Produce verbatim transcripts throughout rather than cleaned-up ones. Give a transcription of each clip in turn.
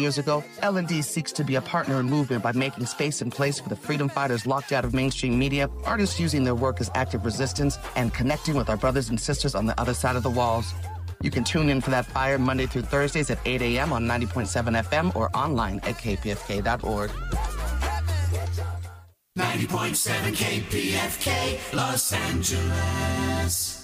years ago, L and D seeks to be a partner in movement by making space and place for the freedom fighters locked out of mainstream media, artists using their work as active resistance, and connecting with our brothers and sisters on the other side of the walls. You can tune in for that fire Monday through Thursdays at eight a.m. on ninety point seven F M or online at k p f k dot org. ninety point seven K P F K, Los Angeles.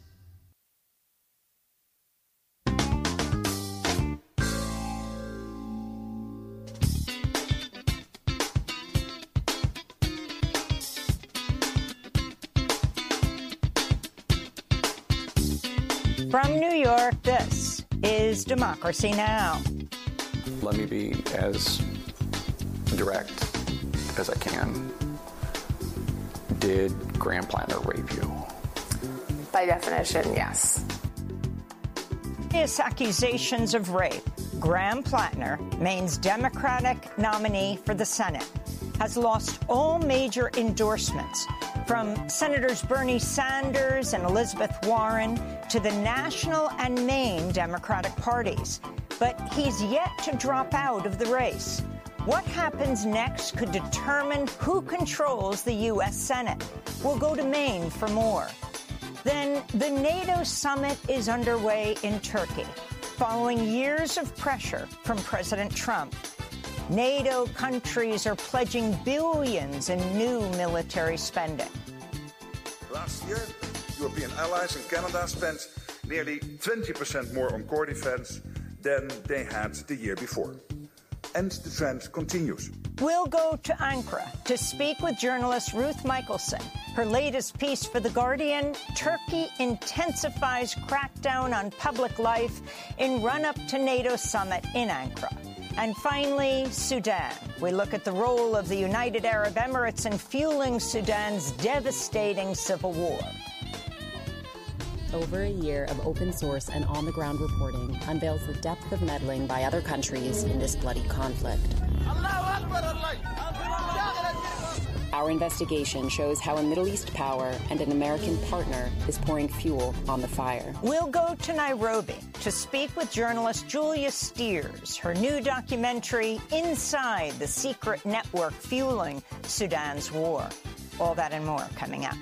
From New York, this is Democracy Now! Let me be as direct as I can. Did Graham Plattner rape you? By definition, yes. Serious accusations of rape. Graham Plattner, Maine's Democratic nominee for the Senate, has lost all major endorsements, from Senators Bernie Sanders and Elizabeth Warren to the national and Maine Democratic parties. But he's yet to drop out of the race. What happens next could determine who controls the U S Senate. We'll go to Maine for more. Then the NATO summit is underway in Turkey, following years of pressure from President Trump. NATO countries are pledging billions in new military spending. Last year, European allies and Canada spent nearly twenty percent more on core defense than they had the year before. And the trend continues. We'll go to Ankara to speak with journalist Ruth Michelson. Her latest piece for The Guardian, Turkey intensifies crackdown on public life in run-up to NATO summit in Ankara. And finally, Sudan. We look at the role of the United Arab Emirates in fueling Sudan's devastating civil war. Over a year of open source and on-the-ground reporting unveils the depth of meddling by other countries in this bloody conflict. Our investigation shows how a Middle East power and an American partner is pouring fuel on the fire. We'll go to Nairobi to speak with journalist Julia Steers. Her new documentary, Inside the Secret Network Fueling Sudan's War. All that and more coming up.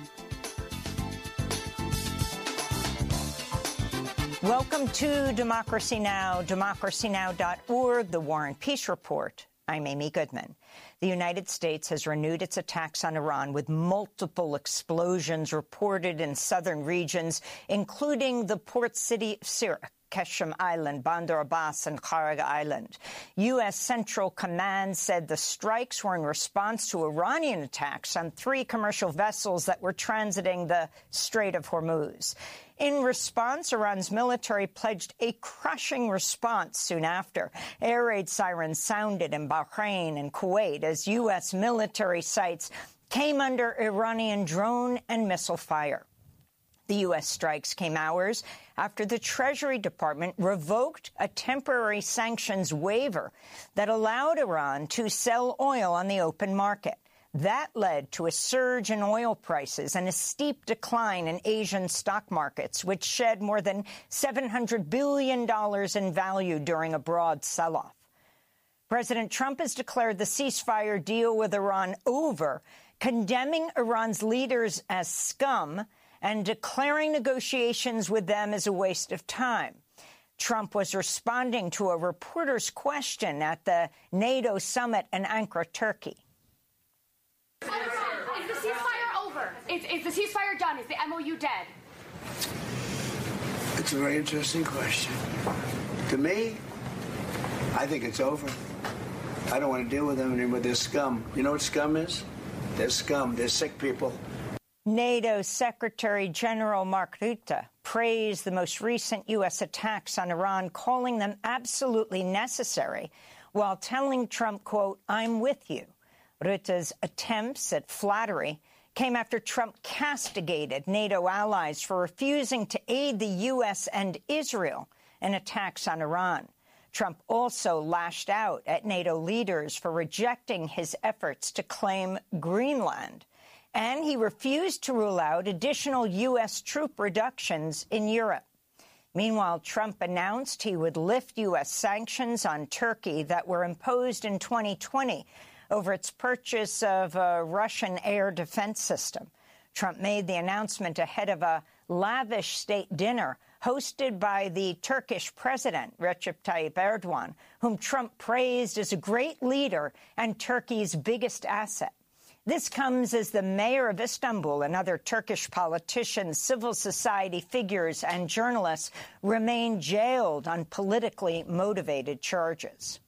Welcome to Democracy Now!, democracy now dot org, the War and Peace Report. I'm Amy Goodman. The United States has renewed its attacks on Iran with multiple explosions reported in southern regions, including the port city of Sirak, Keshem Island, Bandar Abbas, and Kharag Island. U S. Central Command said the strikes were in response to Iranian attacks on three commercial vessels that were transiting the Strait of Hormuz. In response, Iran's military pledged a crushing response soon after. Air raid sirens sounded in Bahrain and Kuwait as U S military sites came under Iranian drone and missile fire. The U S strikes came hours after the Treasury Department revoked a temporary sanctions waiver that allowed Iran to sell oil on the open market. That led to a surge in oil prices and a steep decline in Asian stock markets, which shed more than seven hundred billion dollars in value during a broad sell-off. President Trump has declared the ceasefire deal with Iran over, condemning Iran's leaders as scum and declaring negotiations with them as a waste of time. Trump was responding to a reporter's question at the NATO summit in Ankara, Turkey. Is the ceasefire over? Is, is the ceasefire done? Is the M O U dead? It's a very interesting question. To me, I think it's over. I don't want to deal with them anymore. They're scum. You know what scum is? They're scum. They're sick people. NATO Secretary General Mark Rutte praised the most recent U S attacks on Iran, calling them absolutely necessary, while telling Trump, quote, "I'm with you." Rutte's attempts at flattery came after Trump castigated NATO allies for refusing to aid the U S and Israel in attacks on Iran. Trump also lashed out at NATO leaders for rejecting his efforts to claim Greenland. And he refused to rule out additional U S troop reductions in Europe. Meanwhile, Trump announced he would lift U S sanctions on Turkey that were imposed in twenty twenty over its purchase of a Russian air defense system. Trump made the announcement ahead of a lavish state dinner hosted by the Turkish president, Recep Tayyip Erdogan, whom Trump praised as a great leader and Turkey's biggest asset. This comes as the mayor of Istanbul and other Turkish politicians, civil society figures, and journalists remain jailed on politically motivated charges.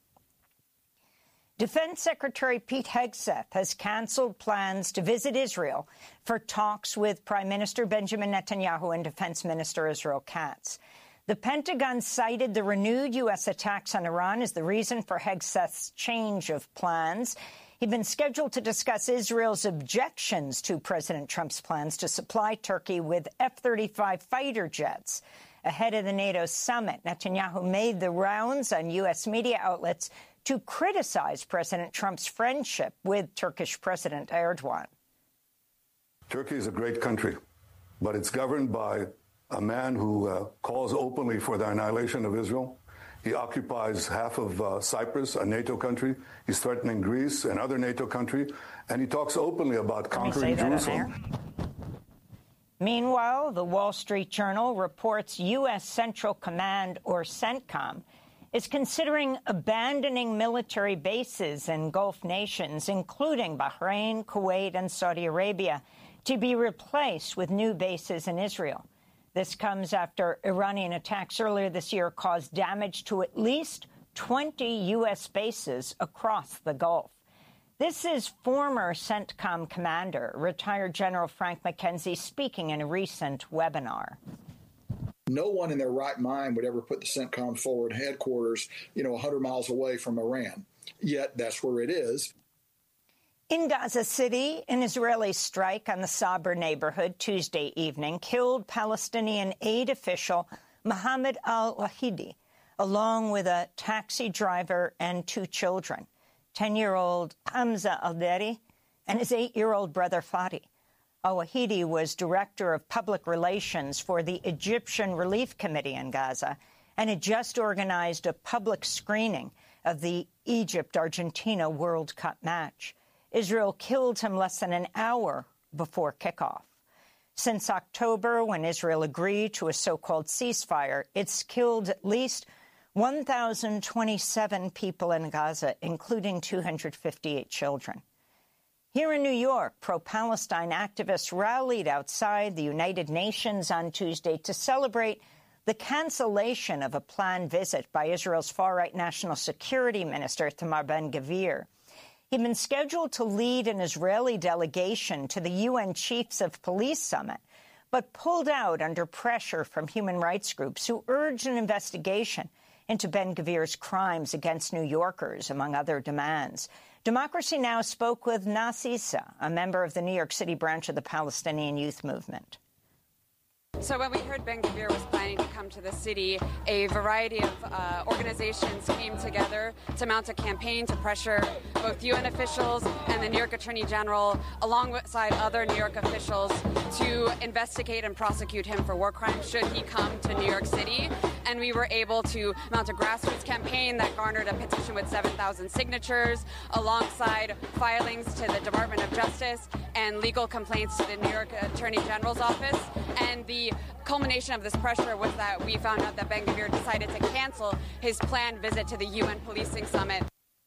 Defense Secretary Pete Hegseth has canceled plans to visit Israel for talks with Prime Minister Benjamin Netanyahu and Defense Minister Israel Katz. The Pentagon cited the renewed U S attacks on Iran as the reason for Hegseth's change of plans. He'd been scheduled to discuss Israel's objections to President Trump's plans to supply Turkey with F thirty-five fighter jets. Ahead of the NATO summit, Netanyahu made the rounds on U S media outlets to criticize President Trump's friendship with Turkish President Erdogan. Turkey is a great country, but it's governed by a man who uh, calls openly for the annihilation of Israel. He occupies half of uh, Cyprus, a NATO country. He's threatening Greece, another NATO country. And he talks openly about conquering Jerusalem. Meanwhile, the Wall Street Journal reports U S. Central Command, or CENTCOM, is considering abandoning military bases in Gulf nations, including Bahrain, Kuwait, and Saudi Arabia, to be replaced with new bases in Israel. This comes after Iranian attacks earlier this year caused damage to at least twenty U S bases across the Gulf. This is former CENTCOM commander, retired General Frank McKenzie, speaking in a recent webinar. No one in their right mind would ever put the CENTCOM forward headquarters, you know, one hundred miles away from Iran. Yet that's where it is. In Gaza City, an Israeli strike on the Sabra neighborhood Tuesday evening killed Palestinian aid official Mohammed al-Wahidi, along with a taxi driver and two children, ten-year-old Hamza al-Deri and his eight-year-old brother Fadi. Al-Wahidi was director of public relations for the Egyptian Relief Committee in Gaza and had just organized a public screening of the Egypt-Argentina World Cup match. Israel killed him less than an hour before kickoff. Since October, when Israel agreed to a so-called ceasefire, it's killed at least one thousand twenty-seven people in Gaza, including two hundred fifty-eight children. Here in New York, pro-Palestine activists rallied outside the United Nations on Tuesday to celebrate the cancellation of a planned visit by Israel's far-right National Security Minister, Itamar Ben-Gvir. He'd been scheduled to lead an Israeli delegation to the U N Chiefs of Police Summit, but pulled out under pressure from human rights groups who urged an investigation into Ben-Gvir's crimes against New Yorkers, among other demands. Democracy Now! Spoke with Nas Issa, a member of the New York City branch of the Palestinian Youth Movement. So when we heard Ben-Gvir was planning to come to the city, a variety of uh, organizations came together to mount a campaign to pressure both U N officials and the New York Attorney General, alongside other New York officials, to investigate and prosecute him for war crimes should he come to New York City. And we were able to mount a grassroots campaign that garnered a petition with seven thousand signatures, alongside filings to the Department of Justice and legal complaints to the New York Attorney General's office. And the culmination of this pressure was that we found out that Ben-Gvir decided to cancel his planned visit to the U N Policing Summit.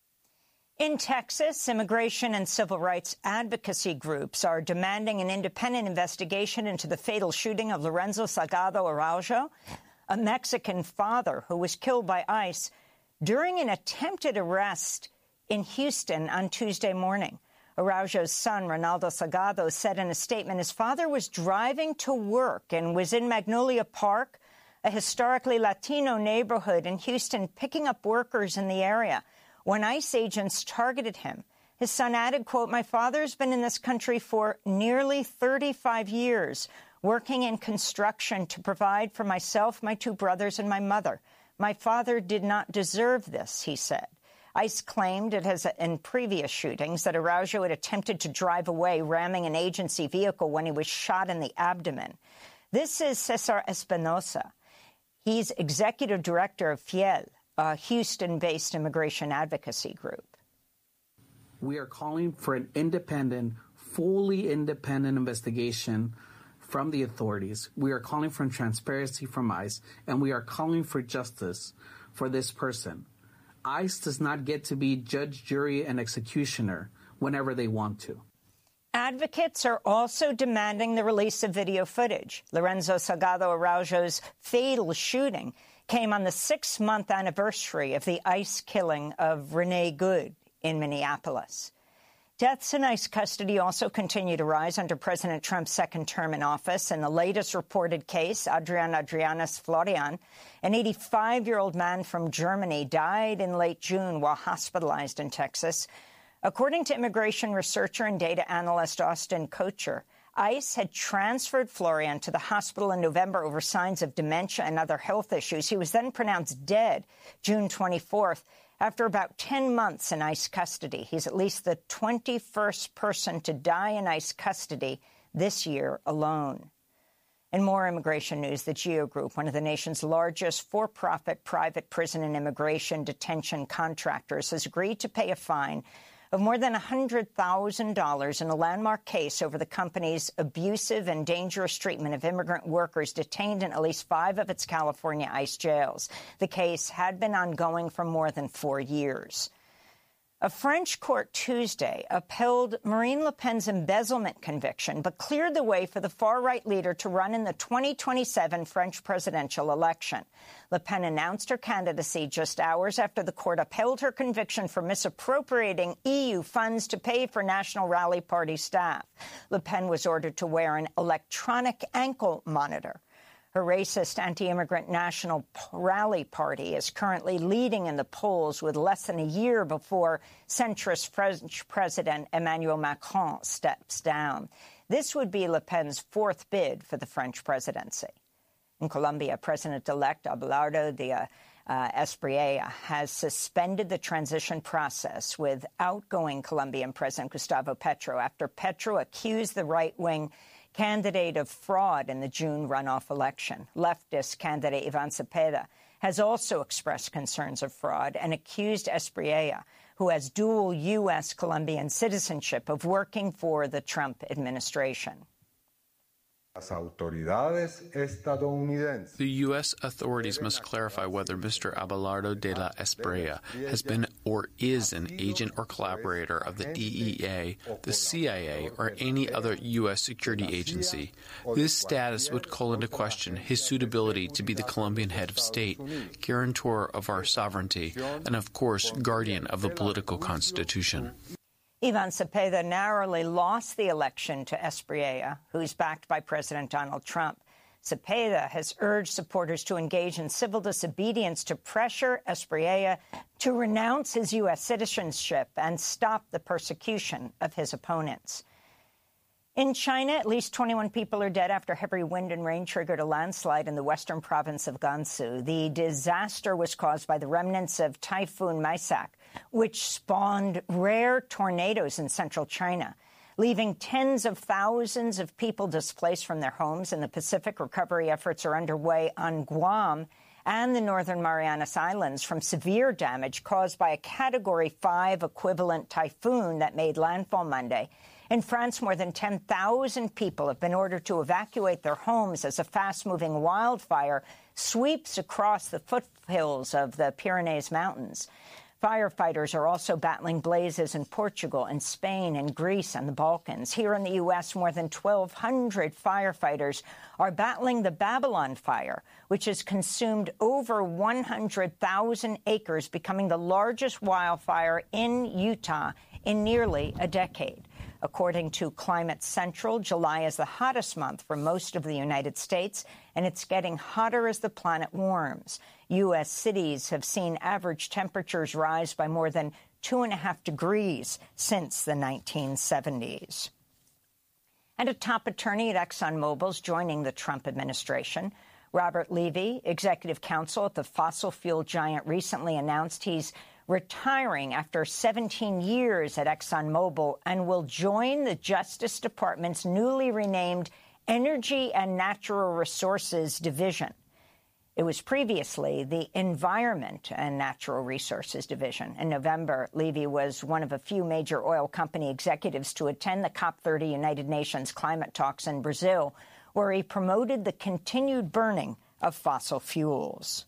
In Texas, immigration and civil rights advocacy groups are demanding an independent investigation into the fatal shooting of Lorenzo Salgado Araujo, a Mexican father who was killed by ICE during an attempted arrest in Houston on Tuesday morning. Araujo's son, Ronaldo Salgado, said in a statement his father was driving to work and was in Magnolia Park, a historically Latino neighborhood in Houston, picking up workers in the area when ICE agents targeted him. His son added, quote, "My father's been in this country for nearly thirty-five years, working in construction to provide for myself, my two brothers, and my mother. My father did not deserve this," he said. ICE claimed it has, in previous shootings, that Araujo had attempted to drive away, ramming an agency vehicle when he was shot in the abdomen. This is Cesar Espinosa. He's executive director of Fiel, a Houston-based immigration advocacy group. We are calling for an independent, fully independent investigation from the authorities. We are calling for transparency from ICE, and we are calling for justice for this person. ICE does not get to be judge, jury, and executioner whenever they want to. Advocates are also demanding the release of video footage. Lorenzo Salgado Araujo's fatal shooting came on the six-month anniversary of the ICE killing of Renee Good in Minneapolis. Deaths in ICE custody also continue to rise under President Trump's second term in office. In the latest reported case, Adrian Adrianus Florian, an eighty-five-year-old man from Germany, died in late June while hospitalized in Texas. According to immigration researcher and data analyst Austin Kocher, ICE had transferred Florian to the hospital in November over signs of dementia and other health issues. He was then pronounced dead June twenty-fourth. After about ten months in ICE custody. He's at least the twenty-first person to die in ICE custody this year alone. In more immigration news, the GEO Group, one of the nation's largest for-profit private prison and immigration detention contractors, has agreed to pay a fine of more than one hundred thousand dollars in a landmark case over the company's abusive and dangerous treatment of immigrant workers detained in at least five of its California ICE jails. The case had been ongoing for more than four years. A French court Tuesday upheld Marine Le Pen's embezzlement conviction, but cleared the way for the far-right leader to run in the twenty twenty-seven French presidential election. Le Pen announced her candidacy just hours after the court upheld her conviction for misappropriating E U funds to pay for National Rally Party staff. Le Pen was ordered to wear an electronic ankle monitor. Her racist anti-immigrant National Rally Party is currently leading in the polls with less than a year before centrist French President Emmanuel Macron steps down. This would be Le Pen's fourth bid for the French presidency. In Colombia, President-elect Abelardo de uh, uh, Espriella has suspended the transition process with outgoing Colombian President Gustavo Petro after Petro accused the right-wing candidate of fraud in the June runoff election. Leftist candidate Ivan Cepeda has also expressed concerns of fraud and accused Espriella, who has dual U S Colombian citizenship, of working for the Trump administration. The U S authorities must clarify whether Mister Abelardo de la Espriella has been or is an agent or collaborator of the D E A, the C I A, or any other U S security agency. This status would call into question his suitability to be the Colombian head of state, guarantor of our sovereignty, and, of course, guardian of the political constitution. Ivan Cepeda narrowly lost the election to Espriella, who's backed by President Donald Trump. Cepeda has urged supporters to engage in civil disobedience to pressure Espriella to renounce his U S citizenship and stop the persecution of his opponents. In China, at least twenty-one people are dead after heavy wind and rain triggered a landslide in the western province of Gansu. The disaster was caused by the remnants of Typhoon Maisak, which spawned rare tornadoes in central China, leaving tens of thousands of people displaced from their homes. In the Pacific, recovery efforts are underway on Guam and the Northern Marianas Islands from severe damage caused by a Category five equivalent typhoon that made landfall Monday. In France, more than ten thousand people have been ordered to evacuate their homes as a fast-moving wildfire sweeps across the foothills of the Pyrenees Mountains. Firefighters are also battling blazes in Portugal and Spain and Greece and the Balkans. Here in the U S, more than twelve hundred firefighters are battling the Babylon fire, which has consumed over one hundred thousand acres, becoming the largest wildfire in Utah in nearly a decade. According to Climate Central, July is the hottest month for most of the United States, and it's getting hotter as the planet warms. U S cities have seen average temperatures rise by more than two and a half degrees since the nineteen seventies. And a top attorney at ExxonMobil is joining the Trump administration. Robert Levy, executive counsel at the fossil fuel giant, recently announced he's retiring after seventeen years at ExxonMobil and will join the Justice Department's newly renamed Energy and Natural Resources Division. It was previously the Environment and Natural Resources Division. In November, Levy was one of a few major oil company executives to attend the COP thirty United Nations climate talks in Brazil, where he promoted the continued burning of fossil fuels.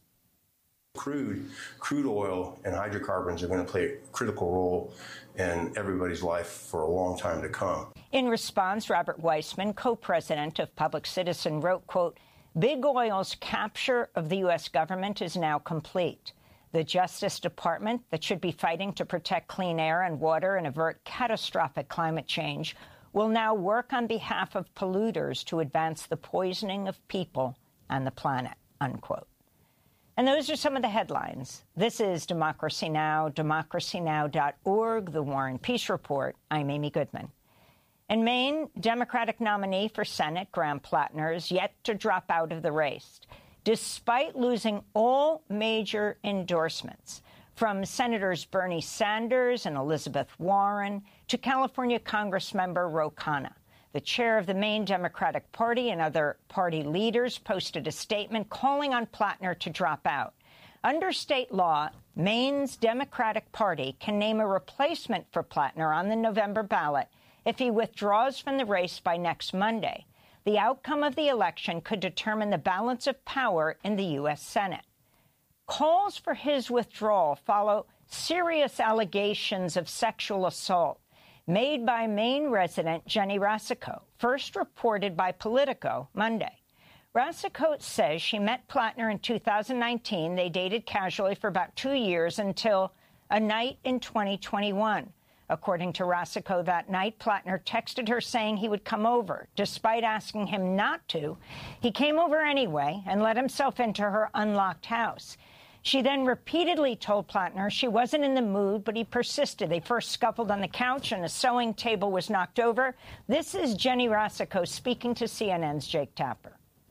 Crude, crude oil and hydrocarbons are going to play a critical role in everybody's life for a long time to come. In response, Robert Weissman, co-president of Public Citizen, wrote, quote, "Big Oil's capture of the U S government is now complete. The Justice Department, that should be fighting to protect clean air and water and avert catastrophic climate change, will now work on behalf of polluters to advance the poisoning of people and the planet," unquote. And those are some of the headlines. This is Democracy Now!, democracy now dot org, The War and Peace Report. I'm Amy Goodman. In Maine, Democratic nominee for Senate Graham Plattner is yet to drop out of the race, despite losing all major endorsements, from Senators Bernie Sanders and Elizabeth Warren to California Congressmember Ro Khanna. The chair of the Maine Democratic Party and other party leaders posted a statement calling on Plattner to drop out. Under state law, Maine's Democratic Party can name a replacement for Plattner on the November ballot if he withdraws from the race by next Monday. The outcome of the election could determine the balance of power in the U S Senate. Calls for his withdrawal follow serious allegations of sexual assault made by Maine resident Jenny Rasico, first reported by Politico Monday. Rasico says she met Plattner in two thousand nineteen. They dated casually for about two years until a night in twenty twenty-one. According to Rasico, that night, Plattner texted her saying he would come over. Despite asking him not to, he came over anyway and let himself into her unlocked house. She then repeatedly told Plattner she wasn't in the mood, but he persisted. They first scuffled on the couch and a sewing table was knocked over. This is Jenny Rasico speaking to C N N's Jake Tapper.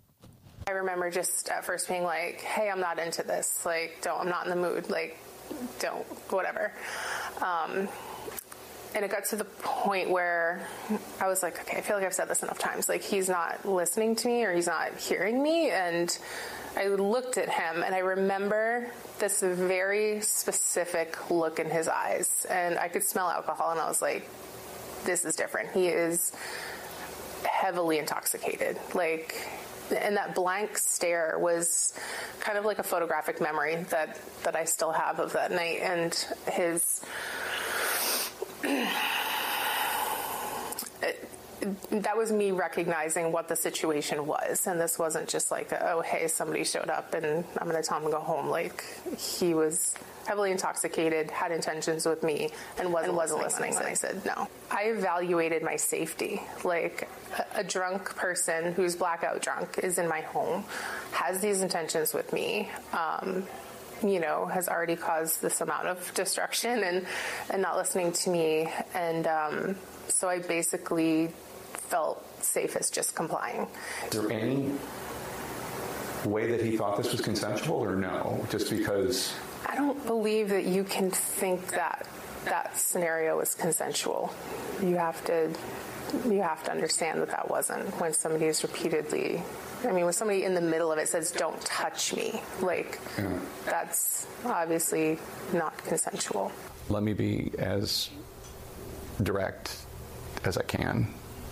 I remember just at first being like, hey, I'm not into this. Like, don't, I'm not in the mood. Like, don't, whatever. Um, and it got to the point where I was like, okay, I feel like I've said this enough times. Like, he's not listening to me or he's not hearing me. And I looked at him and I remember this very specific look in his eyes. And I could smell alcohol and I was like, this is different. He is heavily intoxicated. Like, and that blank stare was kind of like a photographic memory that, that I still have of that night. And his, it, that was me recognizing what the situation was. And this wasn't just like, oh, hey, somebody showed up and I'm going to tell him to go home. Like, he was heavily intoxicated, had intentions with me, and wasn't, and wasn't listening when I said no. I evaluated my safety. Like, a, a drunk person who's blackout drunk is in my home, has these intentions with me, um, you know, has already caused this amount of destruction and, and not listening to me. And um, so I basically felt safe as just complying. Is there any way that he thought this was consensual or no? Just because... I don't believe that you can think that that scenario is consensual. You have to, you have to understand that that wasn't. When somebody is repeatedly, I mean, when somebody in the middle of it says, "Don't touch me," like, yeah. That's obviously not consensual. Let me be as direct as I can.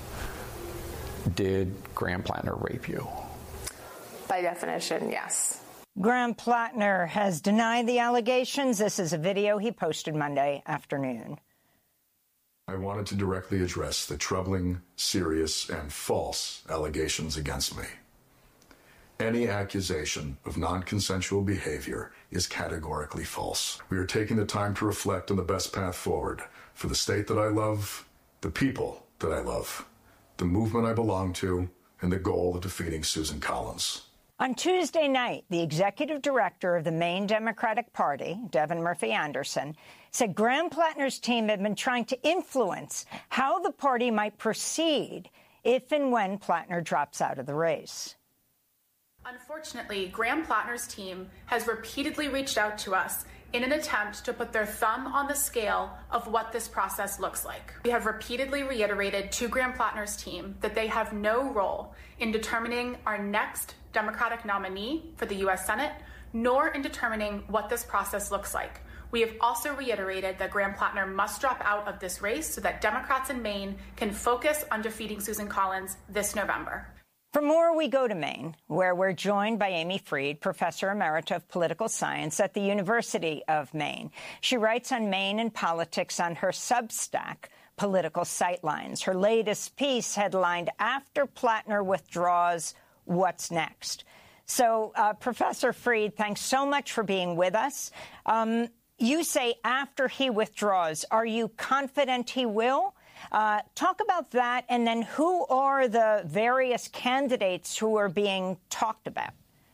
Did Graham Plattner rape you? By definition, yes. Graham Plattner has denied the allegations. This is a video he posted Monday afternoon. I wanted to directly address the troubling, serious, and false allegations against me. Any accusation of non-consensual behavior is categorically false. We are taking the time to reflect on the best path forward for the state that I love, the people that I love, the movement I belong to, and the goal of defeating Susan Collins. On Tuesday night, the executive director of the Maine Democratic Party, Devin Murphy Anderson, said Graham Plattner's team had been trying to influence how the party might proceed if and when Plattner drops out of the race. Unfortunately, Graham Plattner's team has repeatedly reached out to us, in an attempt to put their thumb on the scale of what this process looks like. We have repeatedly reiterated to Graham Plattner's team that they have no role in determining our next Democratic nominee for the U S Senate, nor in determining what this process looks like. We have also reiterated that Graham Plattner must drop out of this race so that Democrats in Maine can focus on defeating Susan Collins this November. For more, we go to Maine, where we're joined by Amy Fried, Professor Emerita of Political Science at the University of Maine. She writes on Maine and politics on her Substack, Political Sightlines. Her latest piece headlined, "After Plattner Withdraws, What's Next?" So, uh, Professor Fried, thanks so much for being with us. Um, you say after he withdraws. Are you confident he will? Uh, talk about that, and then who are the various candidates who are being talked about?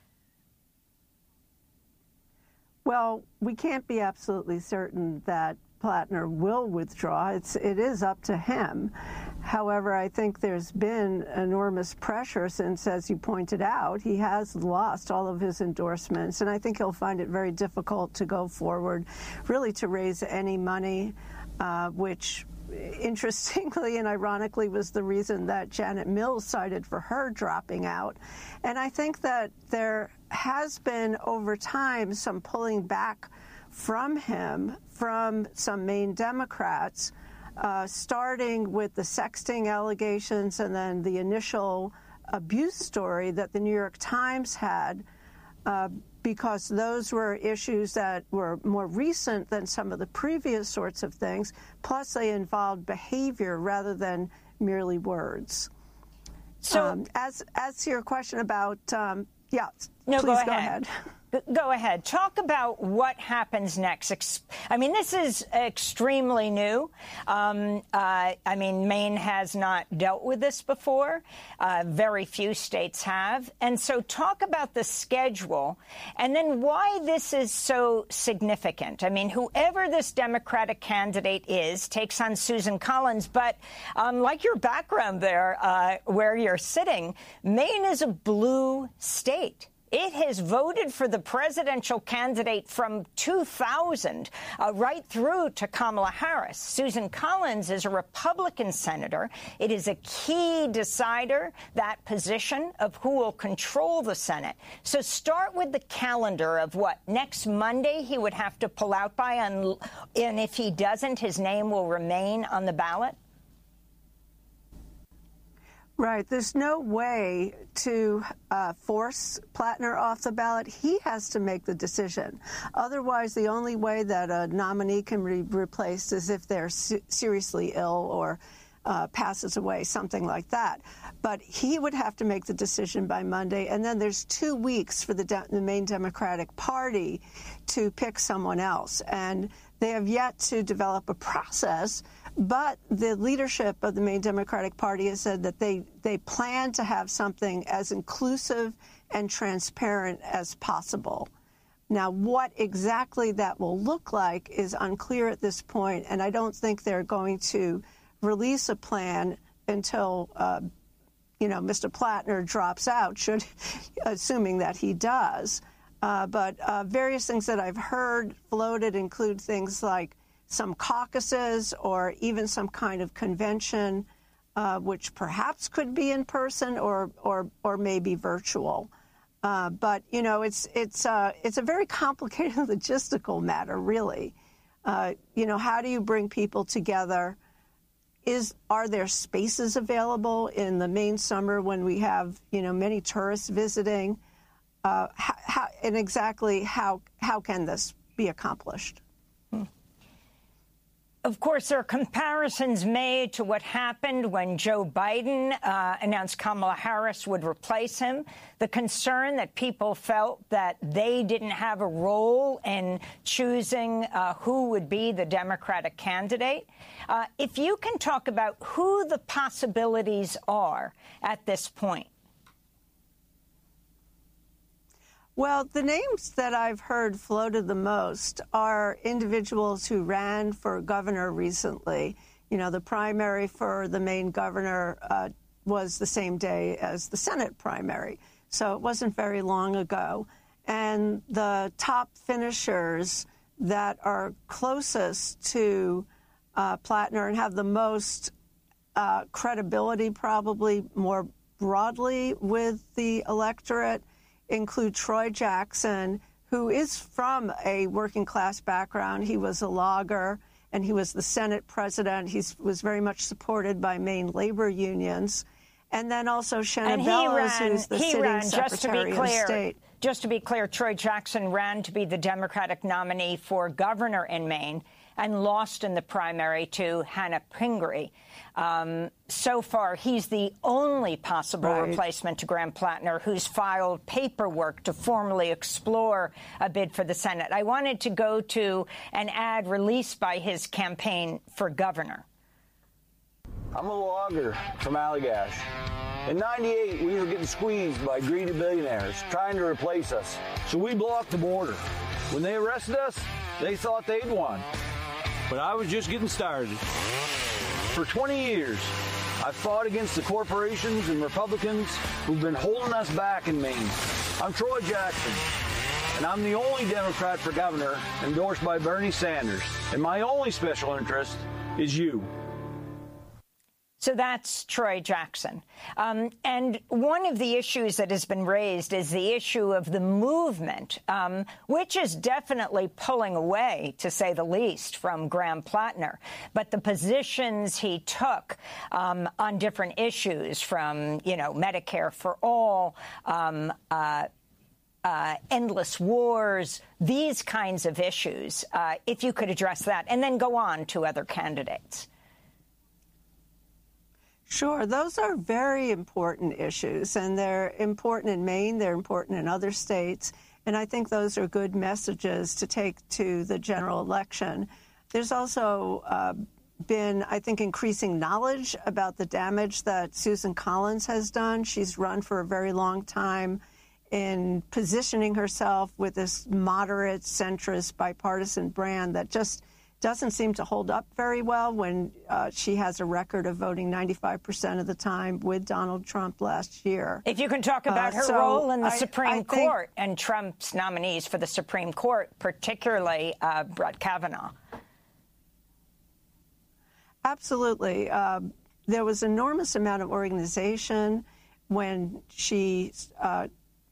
Well, we can't be absolutely certain that Plattner will withdraw. It's, it is up to him. However, I think there's been enormous pressure since, as you pointed out, he has lost all of his endorsements, and I think he'll find it very difficult to go forward, really to raise any money, uh, which interestingly and ironically was the reason that Janet Mills cited for her dropping out. And I think that there has been over time some pulling back from him from some Maine Democrats, uh, starting with the sexting allegations and then the initial abuse story that the New York Times had, uh, because those were issues that were more recent than some of the previous sorts of things, plus they involved behavior rather than merely words. So um, as, as to your question about, um, yeah, no, please go ahead. Go ahead. Go ahead. Talk about what happens next. I mean, this is extremely new. Um, uh, I mean, Maine has not dealt with this before. Uh, very few states have. And so talk about the schedule and then why this is so significant. I mean, whoever this Democratic candidate is takes on Susan Collins. But um, like your background there, uh, where you're sitting, Maine is a blue state. It has voted for the presidential candidate from two thousand uh, right through to Kamala Harris. Susan Collins is a Republican senator. It is a key decider, that position of who will control the Senate. So start with the calendar of what, next Monday he would have to pull out by, and, and if he doesn't, his name will remain on the ballot? Right. There's no way to uh, force Plattner off the ballot. He has to make the decision. Otherwise, the only way that a nominee can be replaced is if they're se- seriously ill or uh, passes away, something like that. But he would have to make the decision by Monday, and then there's two weeks for the, de- the Maine Democratic Party to pick someone else. And they have yet to develop a process. But the leadership of the Maine Democratic Party has said that they, they plan to have something as inclusive and transparent as possible. Now, what exactly that will look like is unclear at this point, and I don't think they're going to release a plan until, uh, you know, Mister Plattner drops out, should, assuming that he does. Uh, but uh, various things that I've heard floated include things like some caucuses or even some kind of convention, uh, which perhaps could be in person or or or maybe virtual. Uh, but you know, it's it's uh, it's a very complicated logistical matter, really. Uh, you know, how do you bring people together? Is are there spaces available in the Maine summer when we have, you know, many tourists visiting? Uh, how, how, and exactly how how can this be accomplished? Hmm. Of course, there are comparisons made to what happened when Joe Biden uh, announced Kamala Harris would replace him. The concern that people felt that they didn't have a role in choosing uh, who would be the Democratic candidate. Uh, if you can talk about who the possibilities are at this point. Well, the names that I've heard floated the most are individuals who ran for governor recently. You know, the primary for the Maine governor uh, was the same day as the Senate primary, so it wasn't very long ago. And the top finishers that are closest to uh, Plattner and have the most uh, credibility, probably more broadly with the electorate, include Troy Jackson, who is from a working-class background. He was a logger, and he was the Senate president. He was very much supported by Maine labor unions. And then also Shanna Bellows, who's the sitting ran, Secretary of State. Just to be clear, Troy Jackson ran to be the Democratic nominee for governor in Maine and lost in the primary to Hannah Pingree. Um, so far, he's the only possible right. replacement to Graham Plattner who's filed paperwork to formally explore a bid for the Senate. I wanted to go to an ad released by his campaign for governor. I'm a logger from Allagash. In ninety-eight, we were getting squeezed by greedy billionaires trying to replace us. So we blocked the border. When they arrested us, they thought they'd won. But I was just getting started. For twenty years, I've fought against the corporations and Republicans who've been holding us back in Maine. I'm Troy Jackson, and I'm the only Democrat for governor endorsed by Bernie Sanders. And my only special interest is you. So that's Troy Jackson. Um, and one of the issues that has been raised is the issue of the movement, um, which is definitely pulling away, to say the least, from Graham Plattner. But the positions he took um, on different issues, from, you know, Medicare for all, um, uh, Uh, endless wars, these kinds of issues, uh, if you could address that, and then go on to other candidates. Sure. Those are very important issues, and they're important in Maine. They're important in other states. And I think those are good messages to take to the general election. There's also uh, been, I think, increasing knowledge about the damage that Susan Collins has done. She's run for a very long time in positioning herself with this moderate, centrist, bipartisan brand that just doesn't seem to hold up very well when uh, she has a record of voting ninety-five percent of the time with Donald Trump last year. If you can talk about uh, her so role in the I, Supreme I Court and Trump's nominees for the Supreme Court, particularly uh, Brett Kavanaugh. Absolutely. Uh, there was an enormous amount of organization when she uh,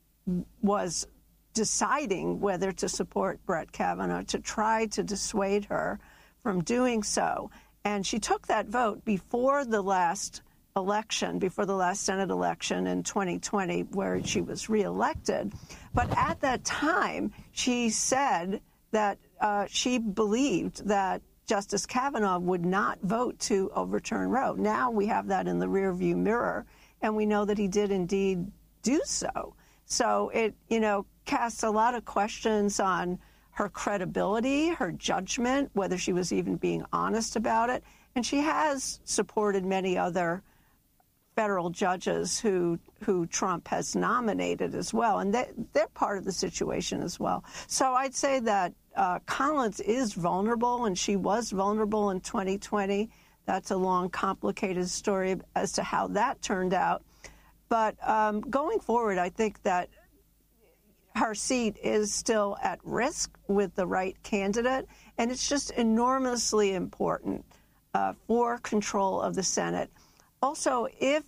was deciding whether to support Brett Kavanaugh, to try to dissuade her from doing so. And she took that vote before the last election, before the last Senate election in twenty twenty, where she was reelected. But at that time, she said that uh, she believed that Justice Kavanaugh would not vote to overturn Roe. Now we have that in the rearview mirror, and we know that he did indeed do so. So it, you know, casts a lot of questions on her credibility, her judgment, whether she was even being honest about it. And she has supported many other federal judges who who Trump has nominated as well. And they, they're part of the situation as well. So I'd say that uh, Collins is vulnerable, and she was vulnerable in twenty twenty. That's a long, complicated story as to how that turned out. But um, going forward, I think that her seat is still at risk with the right candidate, and it's just enormously important uh, for control of the Senate. Also, if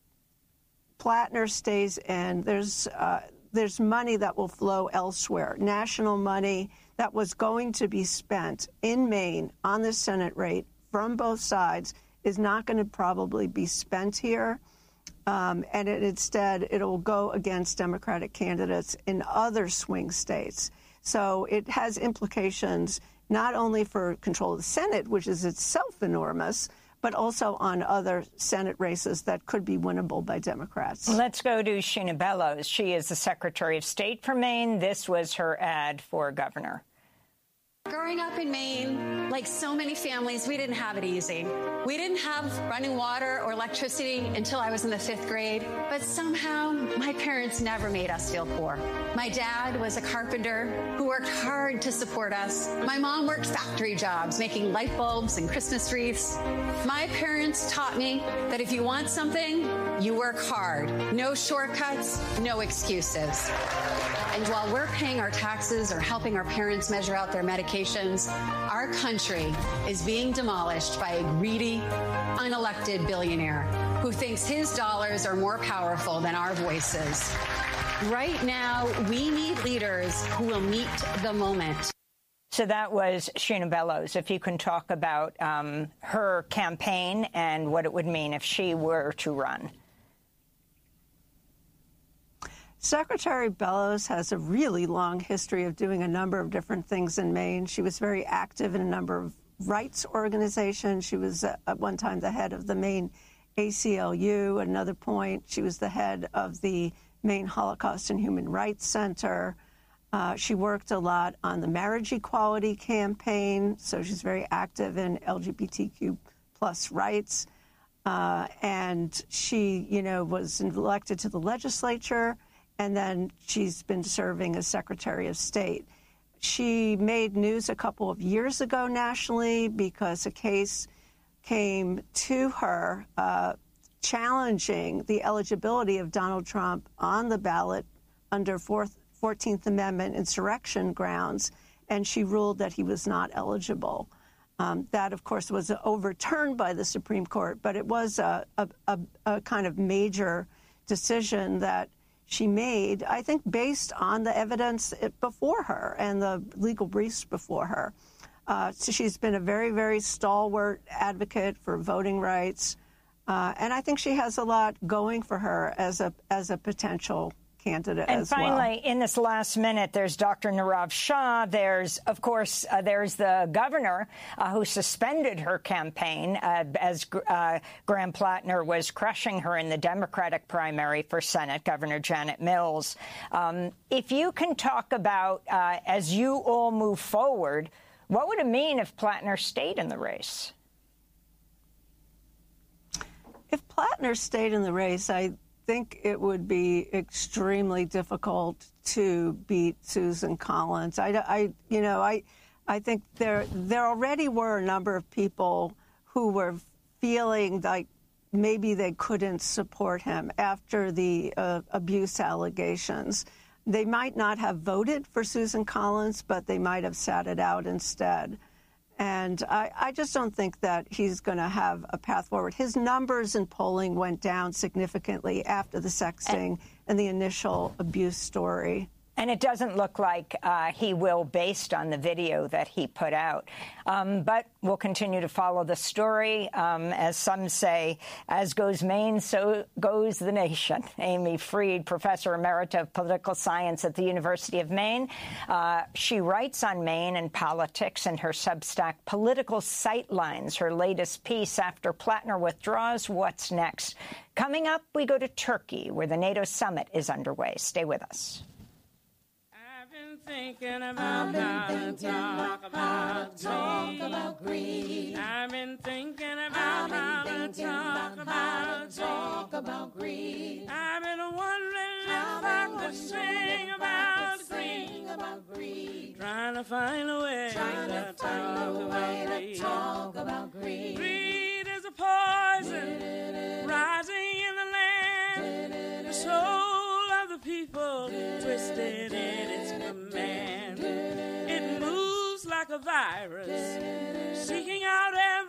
Plattner stays in, there's uh, there's money that will flow elsewhere, national money that was going to be spent in Maine on the Senate rate from both sides is not going to probably be spent here. Um, and it, instead, it'll go against Democratic candidates in other swing states. So it has implications not only for control of the Senate, which is itself enormous, but also on other Senate races that could be winnable by Democrats. Let's go to Sheena Bellows. She is the Secretary of State for Maine. This was her ad for governor. Growing up in Maine, like so many families, we didn't have it easy. We didn't have running water or electricity until I was in the fifth grade, but somehow my parents never made us feel poor. My dad was a carpenter who worked hard to support us. My mom worked factory jobs, making light bulbs and Christmas wreaths. My parents taught me that if you want something, you work hard. No shortcuts, no excuses. And while we're paying our taxes or helping our parents measure out their medications, our country is being demolished by a greedy, unelected billionaire who thinks his dollars are more powerful than our voices. Right now, we need leaders who will meet the moment. So that was Sheena Bellows. If you can talk about um, her campaign and what it would mean if she were to run. Secretary Bellows has a really long history of doing a number of different things in Maine. She was very active in a number of rights organizations. She was uh, at one time the head of the Maine A C L U. At another point, she was the head of the Maine Holocaust and Human Rights Center. Uh, she worked a lot on the marriage equality campaign, so she's very active in L G B T Q plus rights. Uh, and she, you know, was elected to the legislature, and then she's been serving as Secretary of State. She made news a couple of years ago nationally because a case came to her uh, challenging the eligibility of Donald Trump on the ballot under fourth fourteenth Amendment insurrection grounds, and she ruled that he was not eligible. Um, that, of course, was overturned by the Supreme Court, but it was a, a, a, a kind of major decision that she made, I think, based on the evidence before her and the legal briefs before her. Uh, so she's been a very, very stalwart advocate for voting rights, uh, and I think she has a lot going for her as a as a potential candidate and as finally, well. in this last minute, there's Doctor Nirav Shah. There's, of course, uh, there's the governor uh, who suspended her campaign uh, as uh, Graham Plattner was crushing her in the Democratic primary for Senate, Governor Janet Mills. Um, if you can talk about, uh, as you all move forward, what would it mean if Plattner stayed in the race? If Plattner stayed in the race, I think it would be extremely difficult to beat Susan Collins. I, I you know, I, I think there there already were a number of people who were feeling like maybe they couldn't support him after the uh, abuse allegations. They might not have voted for Susan Collins, but they might have sat it out instead. And I, I just don't think that he's going to have a path forward. His numbers in polling went down significantly after the sexting and, and the initial abuse story. And it doesn't look like uh, he will, based on the video that he put out. Um, but we'll continue to follow the story. Um, as some say, as goes Maine, so goes the nation. Amy Fried, Professor Emerita of Political Science at the University of Maine. Uh, she writes on Maine and politics in her Substack, Political Sightlines, her latest piece after Plattner withdraws. What's next? Coming up, we go to Turkey, where the NATO summit is underway. Stay with us. Thinking about how to talk about talk about greed. I've been thinking about how to talk about talk about greed. I've been wondering if I could sing about greed, about greed. Trying to find a way to talk about greed. Talk about greed. Greed is a poison rising in the land. The soul of the people twisted in its command. It moves like a virus, seeking out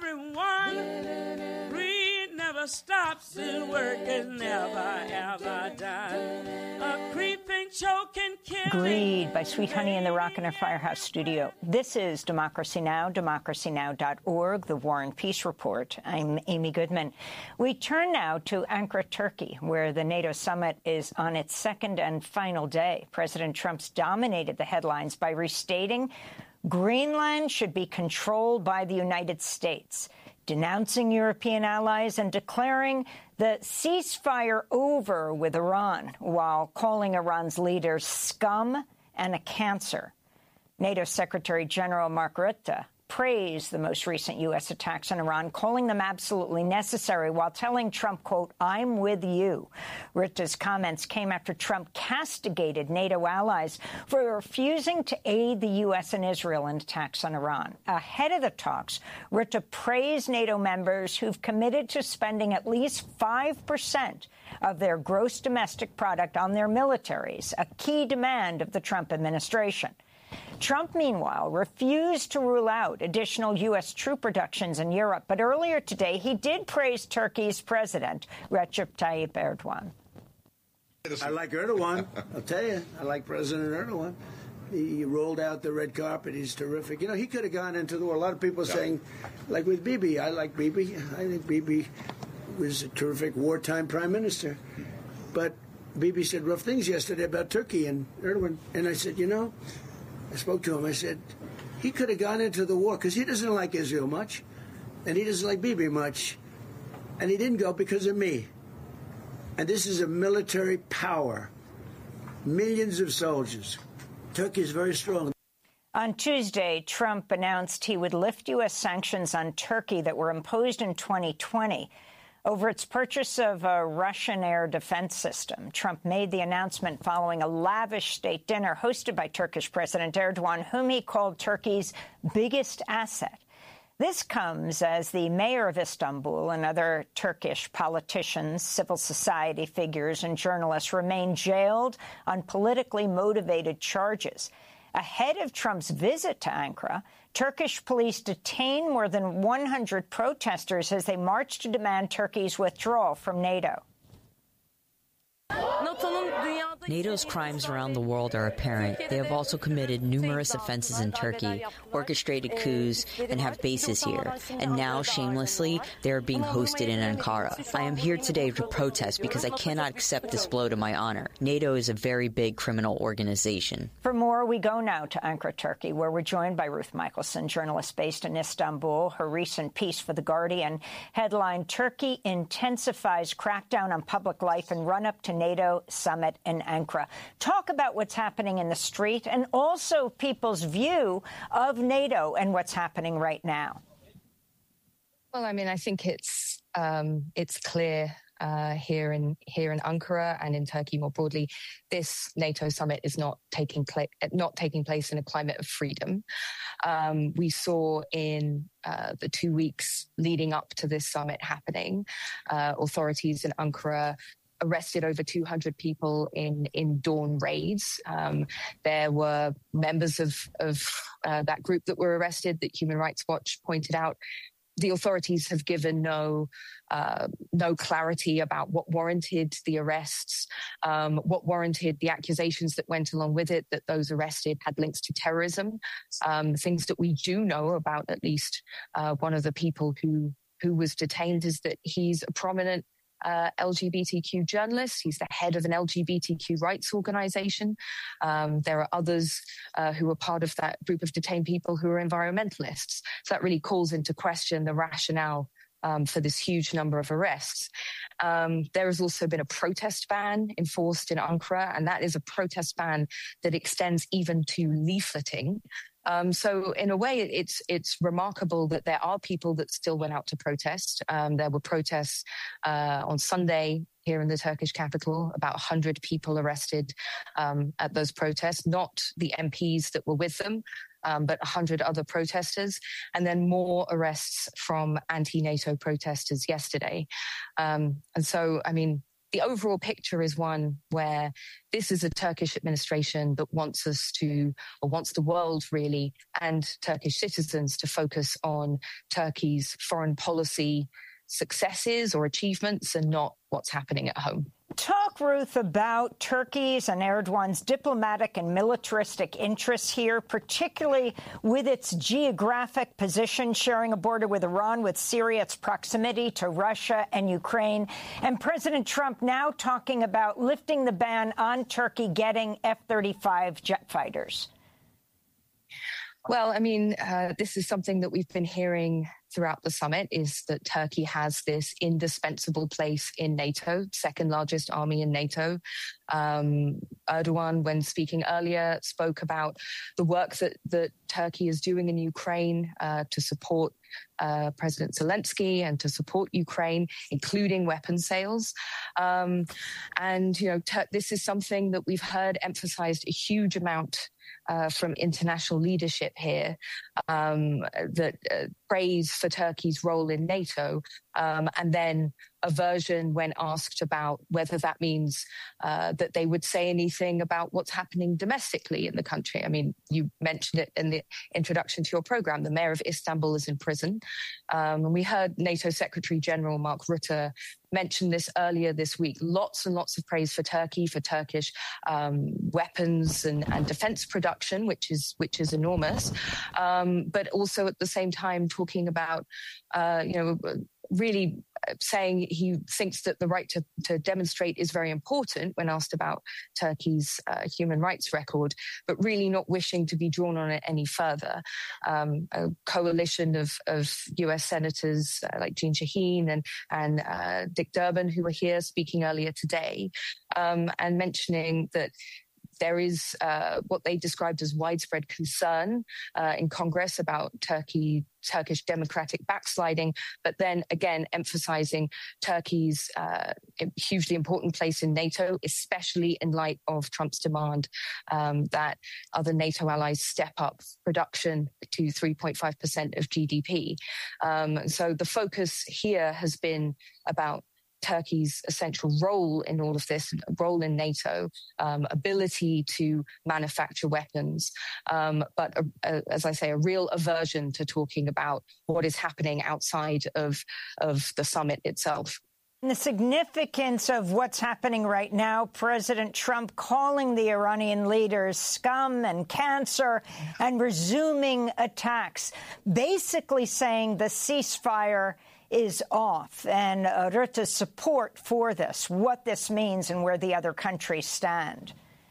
everyone. Greed never stops, and work is never, ever done. A creeping, choking, killing. Greed by Sweet Honey in the Rock and Her Firehouse studio. This is Democracy Now!, democracy now dot org, the War and Peace Report. I'm Amy Goodman. We turn now to Ankara, Turkey, where the NATO summit is on its second and final day. President Trump's dominated the headlines by restating Greenland should be controlled by the United States, denouncing European allies and declaring the ceasefire over with Iran, while calling Iran's leaders scum and a cancer. NATO Secretary General Mark Rutte praised the most recent U S attacks on Iran, calling them absolutely necessary, while telling Trump, quote, "I'm with you." Rutte's comments came after Trump castigated NATO allies for refusing to aid the U S and Israel in attacks on Iran. Ahead of the talks, Rutte praised NATO members who've committed to spending at least five percent of their gross domestic product on their militaries, a key demand of the Trump administration. Trump, meanwhile, refused to rule out additional U S troop reductions in Europe, but earlier today he did praise Turkey's president, Recep Tayyip Erdogan. I like Erdogan. I'll tell you, I like President Erdogan. He rolled out the red carpet. He's terrific. You know, he could have gone into the war. A lot of people are saying, like with Bibi, I like Bibi. I think Bibi was a terrific wartime prime minister. But Bibi said rough things yesterday about Turkey and Erdogan. And I said, you know, I spoke to him. I said, he could have gone into the war because he doesn't like Israel much. And he doesn't like Bibi much. And he didn't go because of me. And this is a military power. Millions of soldiers. Turkey is very strong. On Tuesday, Trump announced he would lift U S sanctions on Turkey that were imposed in twenty twenty over its purchase of a Russian air defense system. Trump made the announcement following a lavish state dinner hosted by Turkish President Erdogan, whom he called Turkey's biggest asset. This comes as the mayor of Istanbul and other Turkish politicians, civil society figures, and journalists remain jailed on politically motivated charges. Ahead of Trump's visit to Ankara, Turkish police detained more than one hundred protesters as they marched to demand Turkey's withdrawal from NATO. NATO's crimes around the world are apparent. They have also committed numerous offenses in Turkey, orchestrated coups, and have bases here. And now, shamelessly, they are being hosted in Ankara. I am here today to protest because I cannot accept this blow to my honor. NATO is a very big criminal organization. For more, we go now to Ankara, Turkey, where we're joined by Ruth Michaelson, journalist based in Istanbul. Her recent piece for The Guardian headlined, "Turkey Intensifies Crackdown on Public Life in Run-Up to NATO Summit in Ankara." Talk about what's happening in the street and also people's view of NATO and what's happening right now. Well, I mean, I think it's um, it's clear uh, here in here in Ankara and in Turkey more broadly, this NATO summit is not taking place not taking place in a climate of freedom. Um, we saw in uh, the two weeks leading up to this summit happening, uh, authorities in Ankara arrested over two hundred people in, in dawn raids. Um, there were members of, of uh, that group that were arrested that Human Rights Watch pointed out. The authorities have given no uh, no clarity about what warranted the arrests, um, what warranted the accusations that went along with it, that those arrested had links to terrorism, um, things that we do know about. At least uh, one of the people who, who was detained is that he's a prominent Uh, L G B T Q journalist. He's the head of an L G B T Q rights organization. Um, there are others uh, who are part of that group of detained people who are environmentalists. So that really calls into question the rationale um, for this huge number of arrests. Um, there has also been a protest ban enforced in Ankara, and that is a protest ban that extends even to leafleting. Um, so in a way, it's it's remarkable that there are people that still went out to protest. Um, there were protests uh, on Sunday here in the Turkish capital, about one hundred people arrested um, at those protests, not the M Ps that were with them, um, but one hundred other protesters, and then more arrests from anti-NATO protesters yesterday. Um, and so, I mean, the overall picture is one where this is a Turkish administration that wants us to, or wants the world really, and Turkish citizens to focus on Turkey's foreign policy successes or achievements and not what's happening at home. Talk, Ruth, about Turkey's and Erdogan's diplomatic and militaristic interests here, particularly with its geographic position, sharing a border with Iran, with Syria, its proximity to Russia and Ukraine, and President Trump now talking about lifting the ban on Turkey getting F thirty-five jet fighters. Well, I mean, uh, this is something that we've been hearing throughout the summit is that Turkey has this indispensable place in NATO, second largest army in NATO. Um, Erdogan, when speaking earlier, spoke about the work that, that Turkey is doing in Ukraine uh, to support uh, President Zelensky and to support Ukraine, including weapon sales. Um, and, you know, Tur- this is something that we've heard emphasized a huge amount Uh, from international leadership here, um, that uh, praise for Turkey's role in NATO, um, and then aversion when asked about whether that means uh, that they would say anything about what's happening domestically in the country. I mean, you mentioned it in the introduction to your program. The mayor of Istanbul is in prison. Um, and we heard NATO Secretary General Mark Rutte mentioned this earlier this week. Lots and lots of praise for Turkey, for Turkish um, weapons and, and defense production, which is which is enormous. Um, but also at the same time talking about, uh, you know, really saying he thinks that the right to, to demonstrate is very important when asked about Turkey's uh, human rights record, but really not wishing to be drawn on it any further. Um, a coalition of, of U S senators uh, like Jeanne Shaheen and, and uh, Dick Durbin, who were here speaking earlier today, um, and mentioning that there is uh, what they described as widespread concern uh, in Congress about Turkey, Turkish democratic backsliding, but then again emphasizing Turkey's uh, hugely important place in NATO, especially in light of Trump's demand um, that other NATO allies step up production to three point five percent of G D P. Um, so the focus here has been about Turkey's essential role in all of this, role in NATO, um, ability to manufacture weapons, um, but a, a, as I say, a real aversion to talking about what is happening outside of, of the summit itself. And the significance of what's happening right now, President Trump calling the Iranian leaders scum and cancer and resuming attacks, basically saying the ceasefire is off, and uh, Rutte's support for this, what this means and where the other countries stand.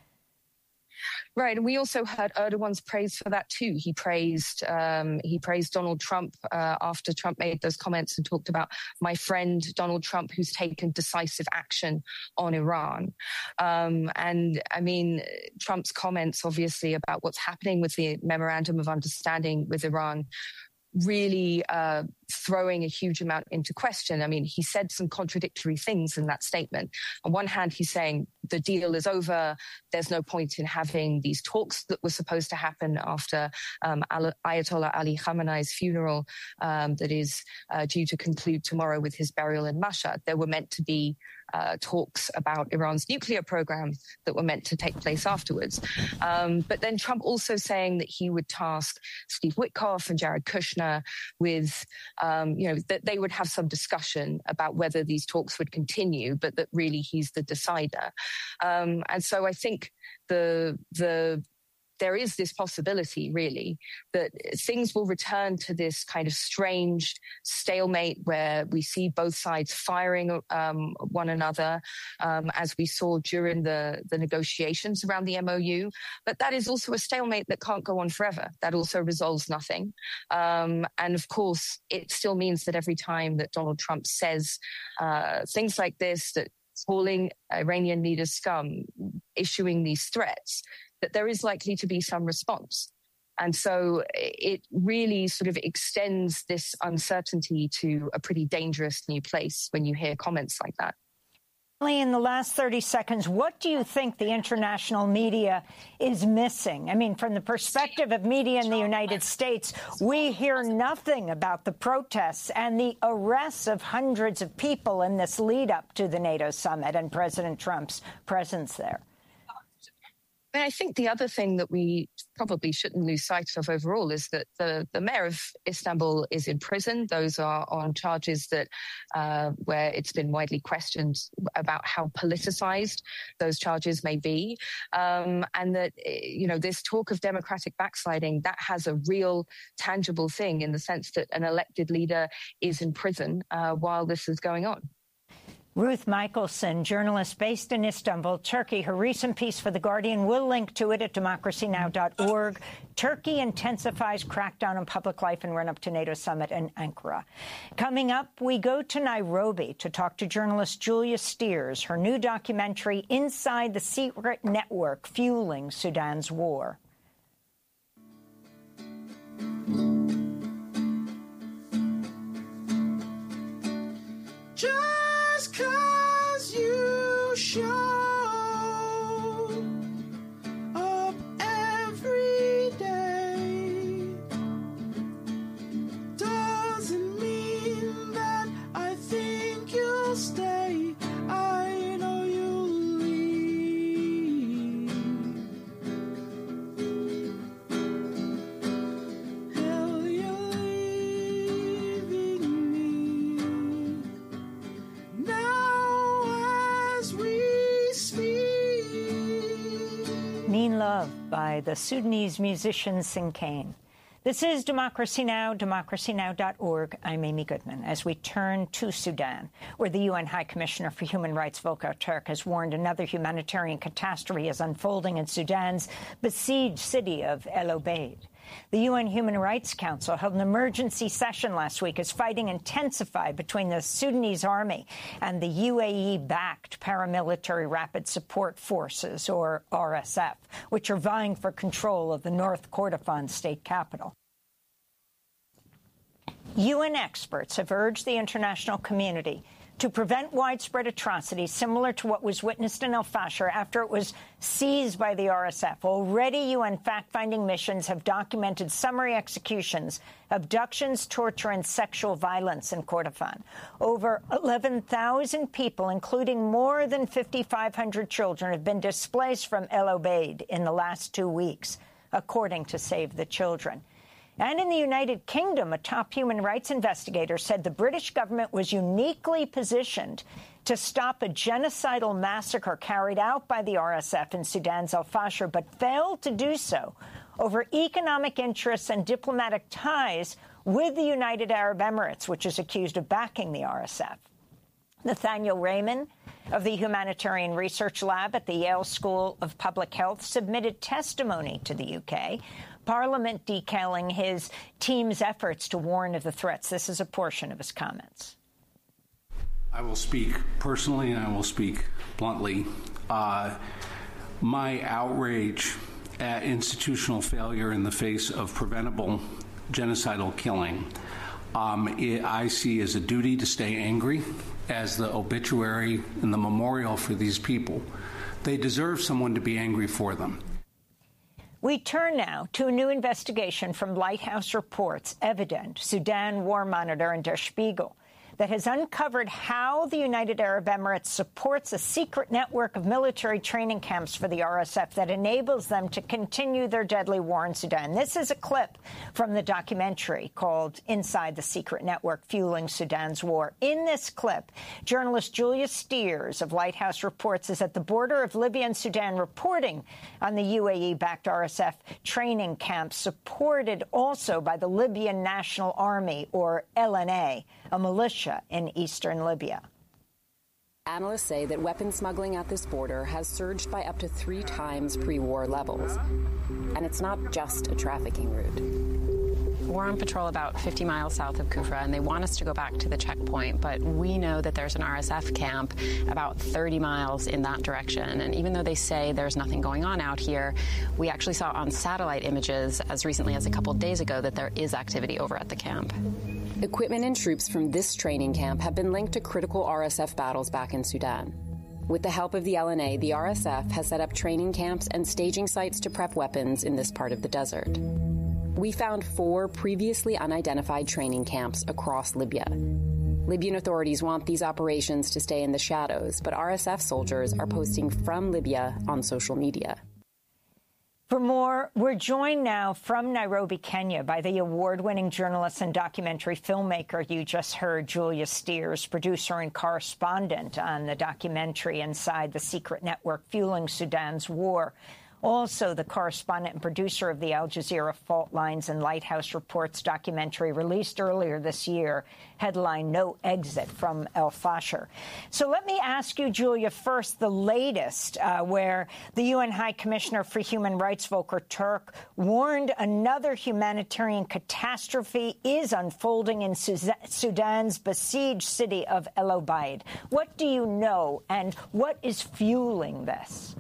Right, and we also heard Erdogan's praise for that too. He praised um, he praised Donald Trump uh, after Trump made those comments and talked about my friend Donald Trump, who's taken decisive action on Iran. Um, and I mean, Trump's comments, obviously, about what's happening with the Memorandum of Understanding with Iran really uh, throwing a huge amount into question. I mean, he said some contradictory things in that statement. On one hand, he's saying the deal is over. There's no point in having these talks that were supposed to happen after um, Ayatollah Ali Khamenei's funeral um, that is uh, due to conclude tomorrow with his burial in Mashhad. There were meant to be Uh, talks about Iran's nuclear program that were meant to take place afterwards. Um, but then Trump also saying that he would task Steve Witkoff and Jared Kushner with, um, you know, that they would have some discussion about whether these talks would continue, but that really he's the decider. Um, and so I think the the there is this possibility, really, that things will return to this kind of strange stalemate where we see both sides firing um, one another, um, as we saw during the, the negotiations around the M O U. But that is also a stalemate that can't go on forever. That also resolves nothing. Um, and of course, it still means that every time that Donald Trump says uh, things like this, that calling Iranian leaders scum, issuing these threats, that there is likely to be some response. And so it really sort of extends this uncertainty to a pretty dangerous new place when you hear comments like that. In the last thirty seconds, what do you think the international media is missing? I mean, from the perspective of media in the United States, we hear nothing about the protests and the arrests of hundreds of people in this lead up to the NATO summit and President Trump's presence there. I mean, I think the other thing that we probably shouldn't lose sight of overall is that the, the mayor of Istanbul is in prison. Those are on charges that uh, where it's been widely questioned about how politicized those charges may be. Um, and that, you know, this talk of democratic backsliding, that has a real tangible thing in the sense that an elected leader is in prison uh, while this is going on. Ruth Michelson, journalist based in Istanbul, Turkey. Her recent piece for The Guardian, we'll link to it at democracy now dot org. Turkey intensifies crackdown on public life in run-up to NATO summit in Ankara. Coming up, we go to Nairobi to talk to journalist Julia Steers. Her new documentary, Inside the Secret Network, Fueling Sudan's War. Just 'cause you show up every day doesn't mean that I think you'll stay. I know you'll leave. Hell, you're leaving me. Now as we speak. Mean Love by the Sudanese musician Sinkane. This is Democracy Now!, democracy now dot org. I'm Amy Goodman. As we turn to Sudan, where the U N High Commissioner for Human Rights, Volker Turk, has warned another humanitarian catastrophe is unfolding in Sudan's besieged city of El Obeid. The U N Human Rights Council held an emergency session last week as fighting intensified between the Sudanese army and the U A E-backed paramilitary Rapid Support Forces, or R S F, which are vying for control of the North Kordofan state capital. U N experts have urged the international community to prevent widespread atrocities similar to what was witnessed in El Fasher after it was seized by the R S F. Already, U N fact-finding missions have documented summary executions, abductions, torture, and sexual violence in Kordofan. Over eleven thousand people, including more than five thousand five hundred children, have been displaced from El Obeid in the last two weeks, according to Save the Children. And in the United Kingdom, a top human rights investigator said the British government was uniquely positioned to stop a genocidal massacre carried out by the R S F in Sudan's El Fasher, but failed to do so over economic interests and diplomatic ties with the United Arab Emirates, which is accused of backing the R S F. Nathaniel Raymond of the Humanitarian Research Lab at the Yale School of Public Health submitted testimony to the U K, Parliament detailing his team's efforts to warn of the threats. This is a portion of his comments. I will speak personally and I will speak bluntly. Uh, my outrage at institutional failure in the face of preventable genocidal killing, um, it, I see as a duty to stay angry, as the obituary and the memorial for these people. They deserve someone to be angry for them. We turn now to a new investigation from Lighthouse Reports, Evident, Sudan War Monitor, and Der Spiegel that has uncovered how the United Arab Emirates supports a secret network of military training camps for the R S F that enables them to continue their deadly war in Sudan. This is a clip from the documentary called Inside the Secret Network, Fueling Sudan's War. In this clip, journalist Julia Steers of Lighthouse Reports is at the border of Libya and Sudan reporting on the U A E-backed R S F training camps supported also by the Libyan National Army, or L N A, a militia in eastern Libya. Analysts say that weapon smuggling at this border has surged by up to three times pre-war levels. And it's not just a trafficking route. We're on patrol about fifty miles south of Kufra, and they want us to go back to the checkpoint, but we know that there's an R S F camp about thirty miles in that direction. And even though they say there's nothing going on out here, we actually saw on satellite images as recently as a couple of days ago that there is activity over at the camp. Equipment and troops from this training camp have been linked to critical R S F battles back in Sudan. With the help of the L N A, the R S F has set up training camps and staging sites to prep weapons in this part of the desert. We found four previously unidentified training camps across Libya. Libyan authorities want these operations to stay in the shadows, but R S F soldiers are posting from Libya on social media. For more, we're joined now from Nairobi, Kenya, by the award-winning journalist and documentary filmmaker you just heard, Julia Steers, producer and correspondent on the documentary Inside the Secret Network, Fueling Sudan's War. Also, the correspondent and producer of the Al Jazeera Fault Lines and Lighthouse Reports documentary released earlier this year, headline No Exit from El Fasher. So let me ask you, Julia, first the latest, uh, where the U N High Commissioner for Human Rights, Volker Turk, warned another humanitarian catastrophe is unfolding in Sudan's besieged city of El Obeid. What do you know, and what is fueling this?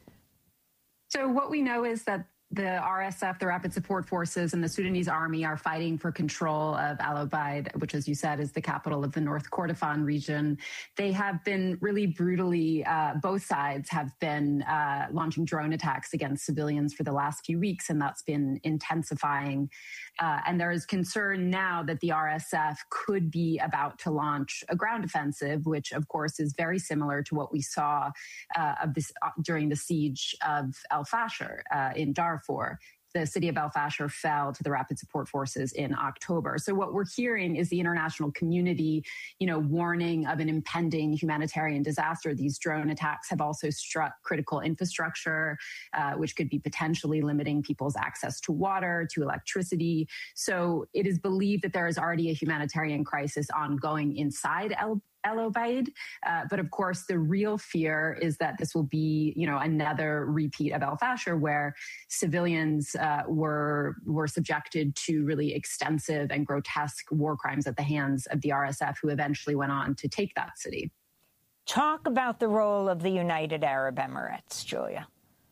So what we know is that the R S F, the Rapid Support Forces, and the Sudanese army are fighting for control of Al Obeid, which, as you said, is the capital of the North Kordofan region. They have been really brutally, uh, both sides have been uh, launching drone attacks against civilians for the last few weeks, and that's been intensifying. Uh, and there is concern now that the R S F could be about to launch a ground offensive, which, of course, is very similar to what we saw uh, of this uh, during the siege of El Fasher uh, in Darfur. The city of El Fasher fell to the Rapid Support Forces in October. So what we're hearing is the international community, you know, warning of an impending humanitarian disaster. These drone attacks have also struck critical infrastructure, uh, which could be potentially limiting people's access to water, to electricity. So it is believed that there is already a humanitarian crisis ongoing inside El El Obeid. Uh, but of course, the real fear is that this will be, you know, another repeat of El Fasher, where civilians uh, were were subjected to really extensive and grotesque war crimes at the hands of the R S F, who eventually went on to take that city. Talk about the role of the United Arab Emirates, Julia.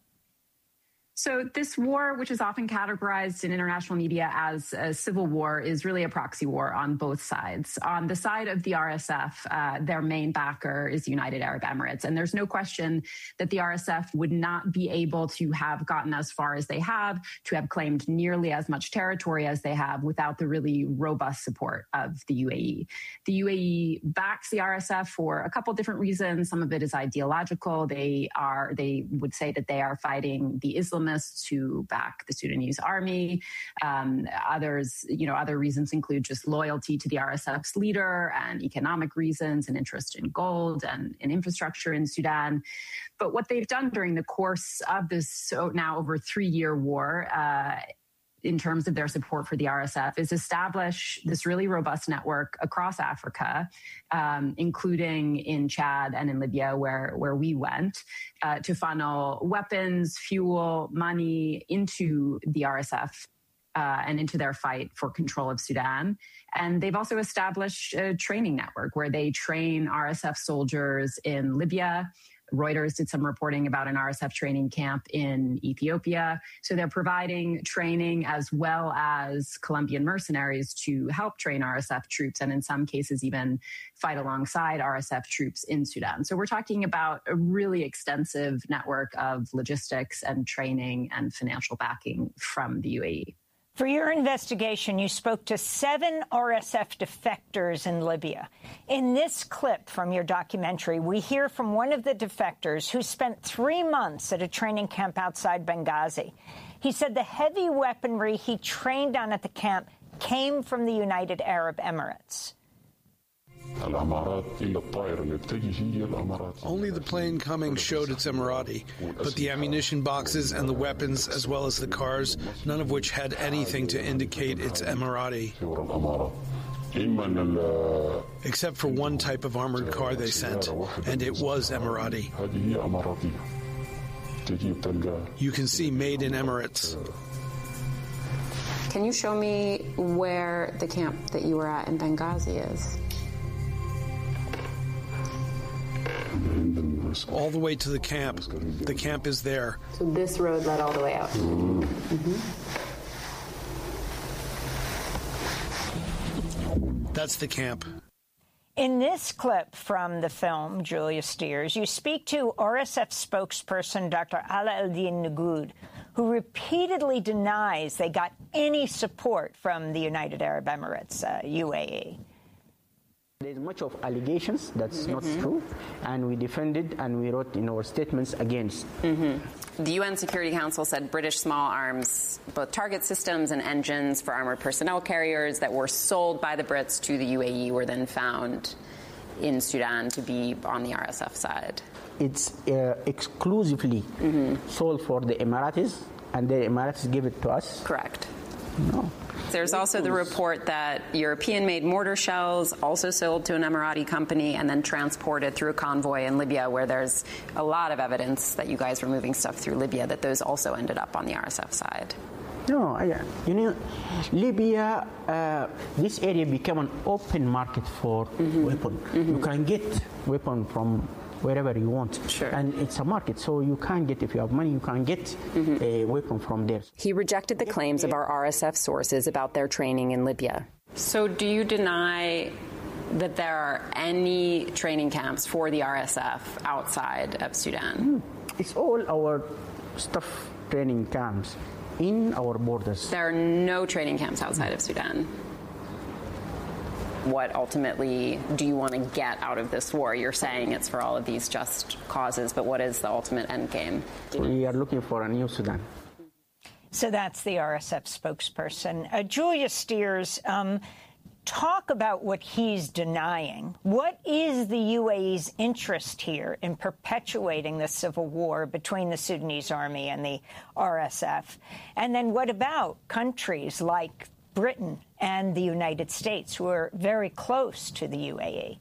So this war, which is often categorized in international media as a civil war, is really a proxy war on both sides. On the side of the R S F, uh, their main backer is the United Arab Emirates. And there's no question that the R S F would not be able to have gotten as far as they have, to have claimed nearly as much territory as they have, without the really robust support of the U A E. The U A E backs the R S F for a couple different reasons. Some of it is ideological. They are, they would say that they are fighting the Islamists who back the Sudanese army. Um, others, you know, other reasons include just loyalty to the R S F's leader and economic reasons and interest in gold and, and infrastructure in Sudan. But what they've done during the course of this so now over three-year war, uh, in terms of their support for the R S F, is establish this really robust network across Africa, um, including in Chad and in Libya, where, where we went, uh, to funnel weapons, fuel, money into the R S F uh, and into their fight for control of Sudan. And they've also established a training network where they train R S F soldiers in Libya. Reuters did some reporting about an R S F training camp in Ethiopia. So they're providing training as well as Colombian mercenaries to help train R S F troops, and in some cases even fight alongside R S F troops in Sudan. So we're talking about a really extensive network of logistics and training and financial backing from the U A E. For your investigation, you spoke to seven R S F defectors in Libya. In this clip from your documentary, we hear from one of the defectors who spent three months at a training camp outside Benghazi. He said the heavy weaponry he trained on at the camp came from the United Arab Emirates. Only the plane coming showed it's Emirati, but the ammunition boxes and the weapons, as well as the cars, none of which had anything to indicate it's Emirati. Except for one type of armored car they sent, and it was Emirati. You can see made in Emirates. Can you show me where the camp that you were at in Benghazi is? All the way to the camp. The camp is there. So this road led all the way out. Mm-hmm. That's the camp. In this clip from the film, Julia Steers, you speak to R S F spokesperson Doctor Ala Eldin Nagoud, who repeatedly denies they got any support from the United Arab Emirates, uh, U A E. There's much of allegations that's mm-hmm. not true, and we defended and we wrote in our statements against. Mm-hmm. The U N Security Council said British small arms, both target systems and engines for armored personnel carriers that were sold by the Brits to the U A E were then found in Sudan to be on the R S F side. it's uh, exclusively mm-hmm. sold for the Emiratis, and the Emiratis give it to us? Correct. No. There's also the report that European-made mortar shells also sold to an Emirati company and then transported through a convoy in Libya, where there's a lot of evidence that you guys were moving stuff through Libya, that those also ended up on the R S F side. No, I, you know, Libya, uh, this area became an open market for mm-hmm. weapon. Mm-hmm. You can get weapon from wherever you want. Sure. And it's a market, so you can't get, if you have money, you can get mm-hmm. a weapon from there. He rejected the claims of our R S F sources about their training in Libya. So do you deny that there are any training camps for the R S F outside of Sudan? It's all our staff training camps in our borders. There are no training camps outside of Sudan. What ultimately do you want to get out of this war? You're saying it's for all of these just causes, but what is the ultimate end game? We are looking for a new Sudan. So that's the R S F spokesperson. Uh, Julia Steers, um, talk about what he's denying. What is the U A E's interest here in perpetuating the civil war between the Sudanese army and the R S F? And then what about countries like Britain and the United States, who are very close to the U A E?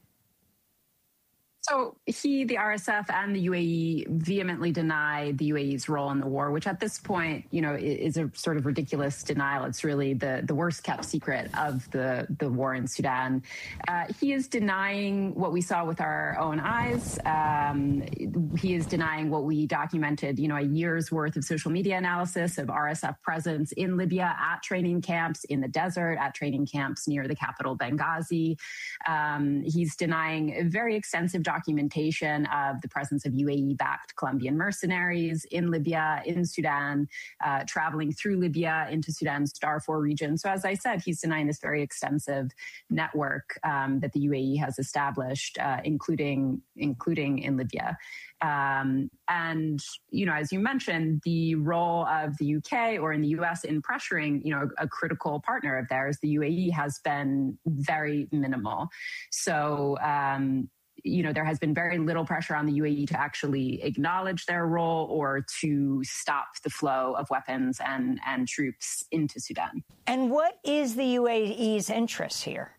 So he, the R S F, and the U A E vehemently deny the U A E's role in the war, which at this point, you know, is a sort of ridiculous denial. It's really the, the worst kept secret of the, the war in Sudan. Uh, he is denying what we saw with our own eyes. Um, he is denying what we documented, you know, a year's worth of social media analysis of R S F presence in Libya, at training camps, in the desert, at training camps near the capital Benghazi. Um, he's denying very extensive documentation documentation of the presence of U A E-backed Colombian mercenaries in Libya, in Sudan, uh, traveling through Libya into Sudan's Darfur region. So as I said, he's denying this very extensive network um, that the U A E has established, uh, including including in Libya. Um, and, you know, as you mentioned, the role of the U K or in the U S in pressuring, you know, a, a critical partner of theirs, the U A E, has been very minimal. So, um, you know, there has been very little pressure on the U A E to actually acknowledge their role or to stop the flow of weapons and, and troops into Sudan. And what is the U A E's interest here?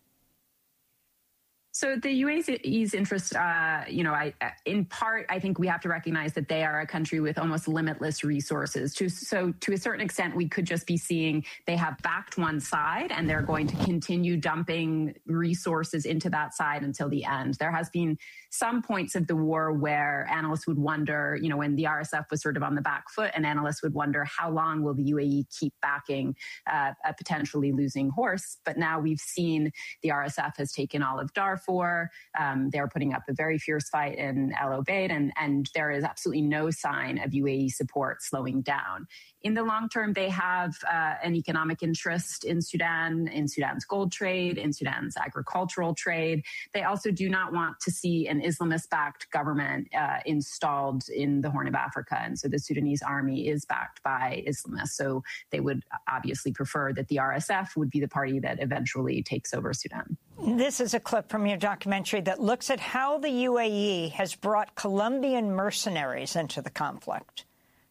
So the U A E's interest, uh, you know, I, in part, I think we have to recognize that they are a country with almost limitless resources. To, so to a certain extent, we could just be seeing they have backed one side and they're going to continue dumping resources into that side until the end. There has been some points of the war where analysts would wonder, you know, when the R S F was sort of on the back foot, and analysts would wonder how long will the U A E keep backing uh, a potentially losing horse. But now we've seen the R S F has taken all of Darfur. Um, they're putting up a very fierce fight in El Obeid, and, and there is absolutely no sign of U A E support slowing down. In the long term, they have uh, an economic interest in Sudan, in Sudan's gold trade, in Sudan's agricultural trade. They also do not want to see an Islamist-backed government uh, installed in the Horn of Africa. And so the Sudanese army is backed by Islamists. So they would obviously prefer that the R S F would be the party that eventually takes over Sudan. This is a clip from your documentary that looks at how the U A E has brought Colombian mercenaries into the conflict.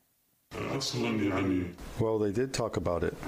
Well, they did talk about it.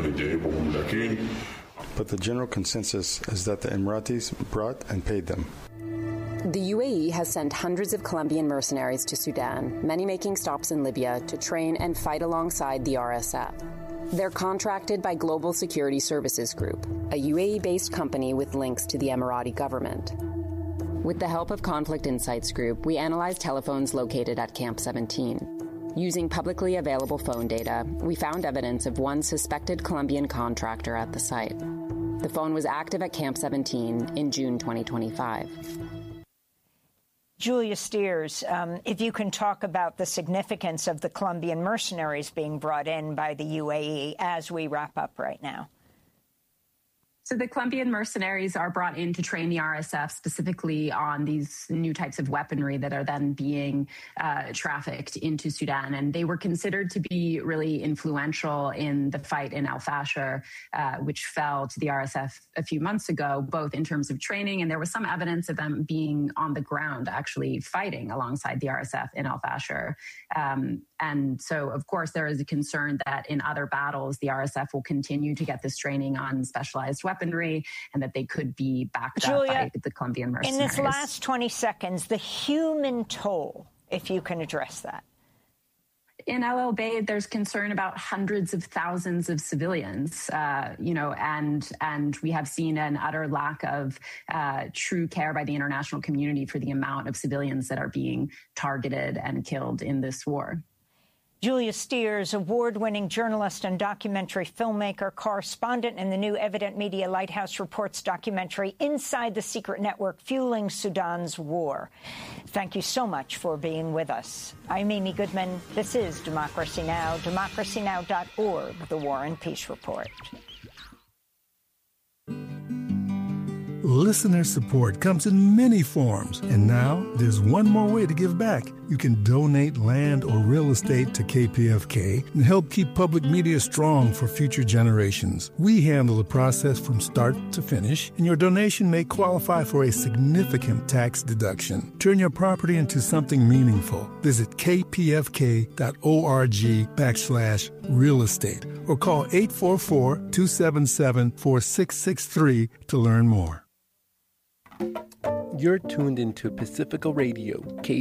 But the general consensus is that the Emiratis brought and paid them. The U A E has sent hundreds of Colombian mercenaries to Sudan, many making stops in Libya to train and fight alongside the R S F. They're contracted by Global Security Services Group, a U A E-based company with links to the Emirati government. With the help of Conflict Insights Group, we analyzed telephones located at Camp seventeen. Using publicly available phone data, we found evidence of one suspected Colombian contractor at the site. The phone was active at Camp seventeen in June twenty twenty-five. Julia Steers, um, if you can talk about the significance of the Colombian mercenaries being brought in by the U A E as we wrap up right now. So the Colombian mercenaries are brought in to train the R S F specifically on these new types of weaponry that are then being uh, trafficked into Sudan. And they were considered to be really influential in the fight in Al Fasher, uh, which fell to the R S F a few months ago, both in terms of training, and there was some evidence of them being on the ground actually fighting alongside the R S F in Al Fasher. Um, and so, of course, there is a concern that in other battles, the R S F will continue to get this training on specialized weaponry and that they could be backed Julia, up by the Colombian mercenaries. In this last twenty seconds, the human toll, if you can address that. In El Obeid, there's concern about hundreds of thousands of civilians, uh, you know, and and we have seen an utter lack of uh, true care by the international community for the amount of civilians that are being targeted and killed in this war. Julia Steers, award-winning journalist and documentary filmmaker, correspondent in the new Evident Media Lighthouse Reports documentary, Inside the Secret Network Fueling Sudan's War. Thank you so much for being with us. I'm Amy Goodman. This is Democracy Now!, democracy now dot org, The War and Peace Report. Listener support comes in many forms, and now there's one more way to give back. You can donate land or real estate to K P F K and help keep public media strong for future generations. We handle the process from start to finish, and your donation may qualify for a significant tax deduction. Turn your property into something meaningful. Visit kpfk.org backslash real estate or call eight four four, two seven seven, four six six three to learn more. You're tuned into Pacifica Radio, K